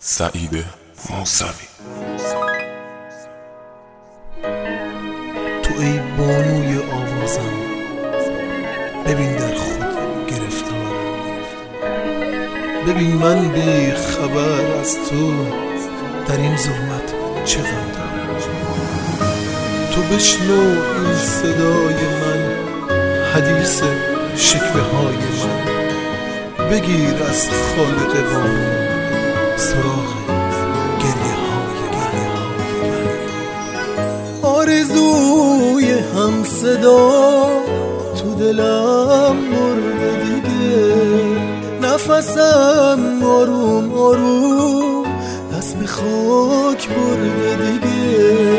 سعید موسوی. تو ای بانوی آوازم، ببین در خود گرفتارم، ببین من بی خبر از تو در این ظلمت چه غم دارم. تو بشنو این صدای من، حدیث شکوه های من، بگیر از خالق بانو سراغ گریه های من. آرزوی هم صدا تو دلم مرده دیگه، نفسم آروم آروم دست به خاک برده دیگه.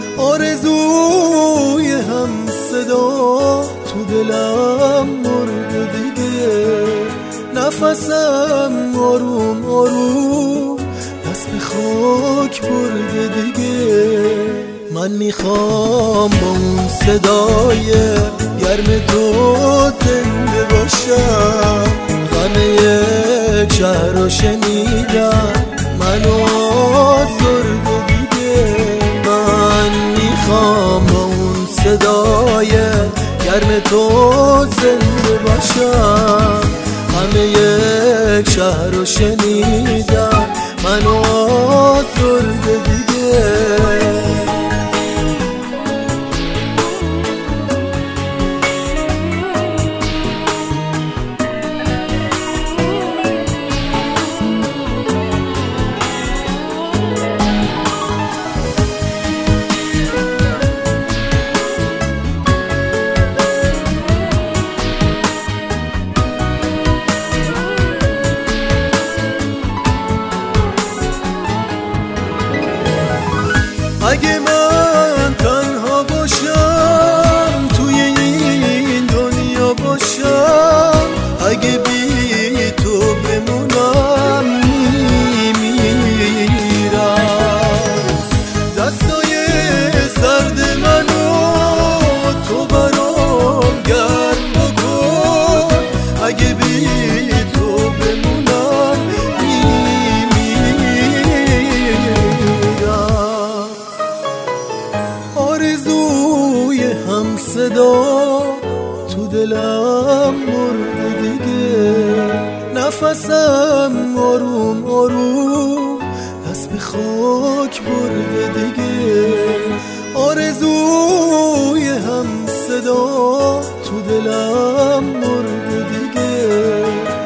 آرزوی هم صدا تو دلم مرده دیگه، نفسم آروم آروم دست به خاک برده دیگه. من میخوام با اون صدای گرم تو زنده باشم، غم یک شهر رو شنیدم منو آزرده دیگه. من میخوام با اون صدای گرم تو زنده باشم، همه یک شهر رو شنیدم منو آزرده دیگه. اگه من تنها باشم توی این دنیا باشم، اگه بی تو بمونم میمیرم. دستای سرد منو تو برام گرم بکن، اگه بی تو بمونم صدا تو دلم مرده دیگه، نفسم آروم آروم دست به خاک برده دیگه. آرزوی هم صدا تو دلم مرده دیگه،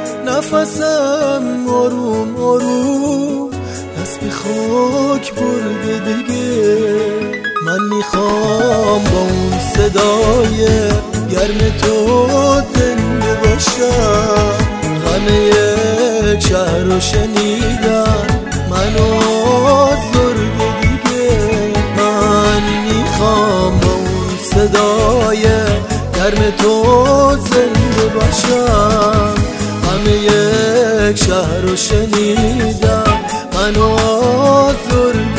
نفسم آروم آروم دست به خاک برده دیگه. من میخوام با اون صدای گرم تو زنده باشم، غم یک شهر رو شنیدم منو آزرده دیگه. من میخوام با اون صدای گرم تو زنده باشم، غم یک شهر رو شنیدم منو آزرده